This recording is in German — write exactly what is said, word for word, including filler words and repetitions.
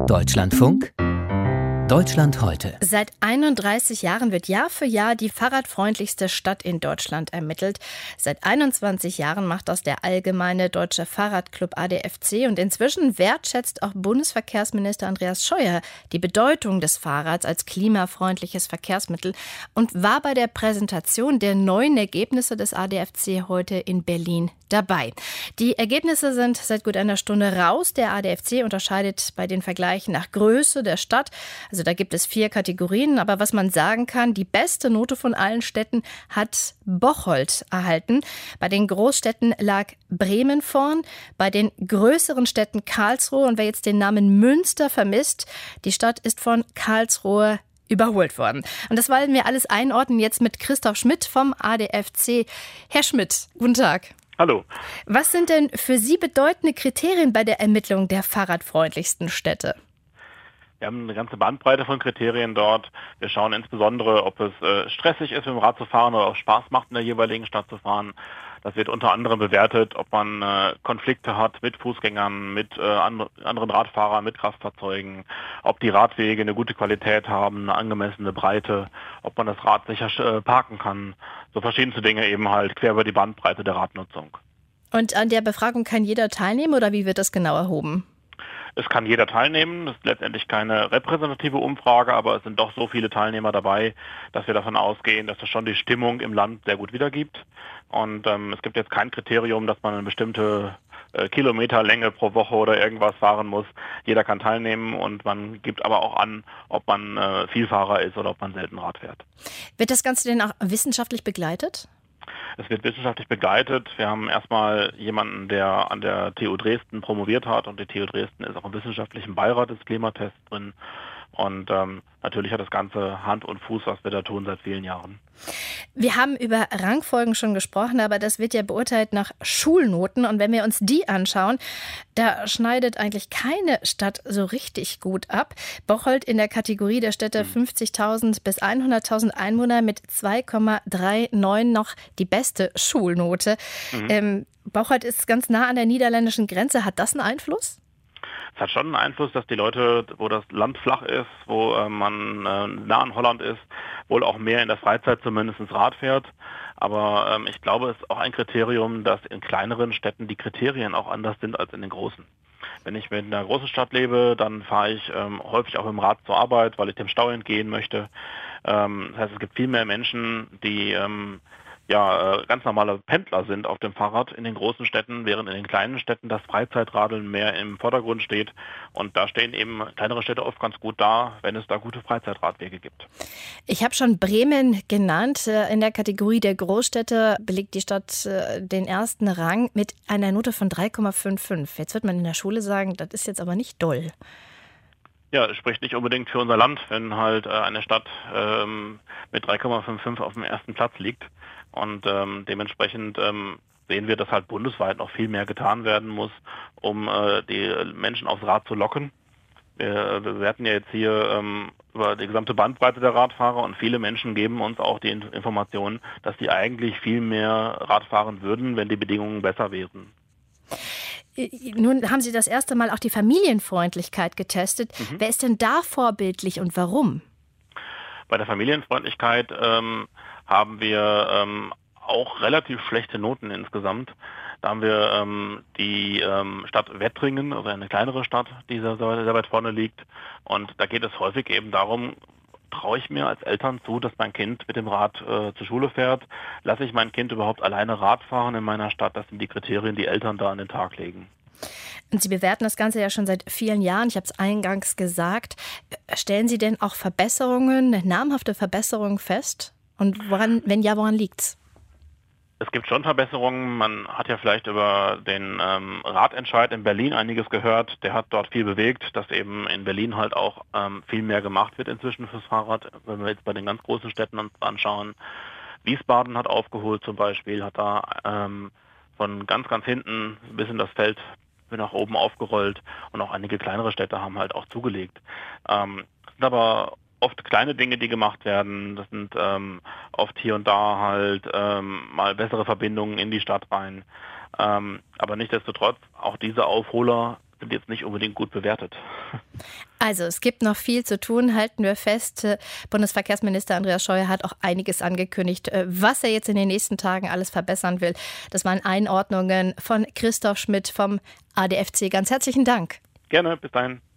Deutschlandfunk Deutschland heute. Seit einunddreißig Jahren wird Jahr für Jahr die fahrradfreundlichste Stadt in Deutschland ermittelt. Seit einundzwanzig Jahren macht das der Allgemeine Deutsche Fahrradclub A D F C. Und inzwischen wertschätzt auch Bundesverkehrsminister Andreas Scheuer die Bedeutung des Fahrrads als klimafreundliches Verkehrsmittel und war bei der Präsentation der neuen Ergebnisse des A D F C heute in Berlin dabei. Die Ergebnisse sind seit gut einer Stunde raus. Der A D F C unterscheidet bei den Vergleichen nach Größe der Stadt. Also da gibt es vier Kategorien, aber was man sagen kann, die beste Note von allen Städten hat Bocholt erhalten. Bei den Großstädten lag Bremen vorn, bei den größeren Städten Karlsruhe. Und wer jetzt den Namen Münster vermisst, die Stadt ist von Karlsruhe überholt worden. Und das wollen wir alles einordnen jetzt mit Christoph Schmidt vom A D F C. Herr Schmidt, guten Tag. Hallo. Was sind denn für Sie bedeutende Kriterien bei der Ermittlung der fahrradfreundlichsten Städte? Wir haben eine ganze Bandbreite von Kriterien dort. Wir schauen insbesondere, ob es äh, stressig ist, mit dem Rad zu fahren oder auch Spaß macht, in der jeweiligen Stadt zu fahren. Das wird unter anderem bewertet, ob man äh, Konflikte hat mit Fußgängern, mit äh, and- anderen Radfahrern, mit Kraftfahrzeugen, ob die Radwege eine gute Qualität haben, eine angemessene Breite, ob man das Rad sicher äh, parken kann. So verschiedenste Dinge eben halt quer über die Bandbreite der Radnutzung. Und an der Befragung kann jeder teilnehmen oder wie wird das genau erhoben? Es kann jeder teilnehmen. Das ist letztendlich keine repräsentative Umfrage, aber es sind doch so viele Teilnehmer dabei, dass wir davon ausgehen, dass es schon die Stimmung im Land sehr gut wiedergibt. Und ähm, es gibt jetzt kein Kriterium, dass man eine bestimmte äh, Kilometerlänge pro Woche oder irgendwas fahren muss. Jeder kann teilnehmen und man gibt aber auch an, ob man äh, Vielfahrer ist oder ob man selten Rad fährt. Wird das Ganze denn auch wissenschaftlich begleitet? Es wird wissenschaftlich begleitet. Wir haben erstmal jemanden, der an der T U Dresden promoviert hat und die T U Dresden ist auch im wissenschaftlichen Beirat des Klimatests drin. Und ähm, natürlich hat das Ganze Hand und Fuß, was wir da tun seit vielen Jahren. Wir haben über Rangfolgen schon gesprochen, aber das wird ja beurteilt nach Schulnoten. Und wenn wir uns die anschauen, da schneidet eigentlich keine Stadt so richtig gut ab. Bocholt in der Kategorie der Städte fünfzigtausend bis hunderttausend Einwohner mit zwei Komma neununddreißig noch die beste Schulnote. Mhm. Ähm, Bocholt ist ganz nah an der niederländischen Grenze. Hat das einen Einfluss? Es hat schon einen Einfluss, dass die Leute, wo das Land flach ist, wo äh, man äh, nah an Holland ist, wohl auch mehr in der Freizeit zumindest Rad fährt. Aber ähm, ich glaube, es ist auch ein Kriterium, dass in kleineren Städten die Kriterien auch anders sind als in den großen. Wenn ich in einer großen Stadt lebe, dann fahre ich ähm, häufig auch mit dem Rad zur Arbeit, weil ich dem Stau entgehen möchte. Ähm, das heißt, es gibt viel mehr Menschen, die ähm, ja, ganz normale Pendler sind auf dem Fahrrad in den großen Städten, während in den kleinen Städten das Freizeitradeln mehr im Vordergrund steht. Und da stehen eben kleinere Städte oft ganz gut da, wenn es da gute Freizeitradwege gibt. Ich habe schon Bremen genannt. In der Kategorie der Großstädte belegt die Stadt den ersten Rang mit einer Note von drei Komma fünfundfünfzig. Jetzt wird man in der Schule sagen, das ist jetzt aber nicht doll. Ja, es spricht nicht unbedingt für unser Land, wenn halt äh, eine Stadt ähm, mit drei Komma fünfundfünfzig auf dem ersten Platz liegt. Und ähm, dementsprechend ähm, sehen wir, dass halt bundesweit noch viel mehr getan werden muss, um äh, die Menschen aufs Rad zu locken. Wir bewerten ja jetzt hier ähm, über die gesamte Bandbreite der Radfahrer und viele Menschen geben uns auch die Information, dass sie eigentlich viel mehr Rad fahren würden, wenn die Bedingungen besser wären. Nun haben Sie das erste Mal auch die Familienfreundlichkeit getestet. Mhm. Wer ist denn da vorbildlich und warum? Bei der Familienfreundlichkeit ähm, haben wir ähm, auch relativ schlechte Noten insgesamt. Da haben wir ähm, die ähm, Stadt Wettringen, also eine kleinere Stadt, die sehr, sehr weit vorne liegt. Und da geht es häufig eben darum, traue ich mir als Eltern zu, dass mein Kind mit dem Rad äh, zur Schule fährt? Lasse ich mein Kind überhaupt alleine Rad fahren in meiner Stadt? Das sind die Kriterien, die Eltern da an den Tag legen. Und Sie bewerten das Ganze ja schon seit vielen Jahren. Ich habe es eingangs gesagt. Stellen Sie denn auch Verbesserungen, namhafte Verbesserungen fest? Und woran, wenn ja, woran liegt's? Es gibt schon Verbesserungen. Man hat ja vielleicht über den ähm, Radentscheid in Berlin einiges gehört. Der hat dort viel bewegt, dass eben in Berlin halt auch ähm, viel mehr gemacht wird inzwischen fürs Fahrrad. Wenn wir jetzt bei den ganz großen Städten uns anschauen. Wiesbaden hat aufgeholt zum Beispiel, hat da ähm, von ganz, ganz hinten bis in das Feld nach oben aufgerollt. Und auch einige kleinere Städte haben halt auch zugelegt. Ähm, sind aber oft kleine Dinge, die gemacht werden. Das sind ähm, oft hier und da halt ähm, mal bessere Verbindungen in die Stadt rein. Ähm, aber nichtsdestotrotz, auch diese Aufholer sind jetzt nicht unbedingt gut bewertet. Also es gibt noch viel zu tun, halten wir fest. Bundesverkehrsminister Andreas Scheuer hat auch einiges angekündigt, was er jetzt in den nächsten Tagen alles verbessern will. Das waren Einordnungen von Christoph Schmidt vom A D F C. Ganz herzlichen Dank. Gerne, bis dahin.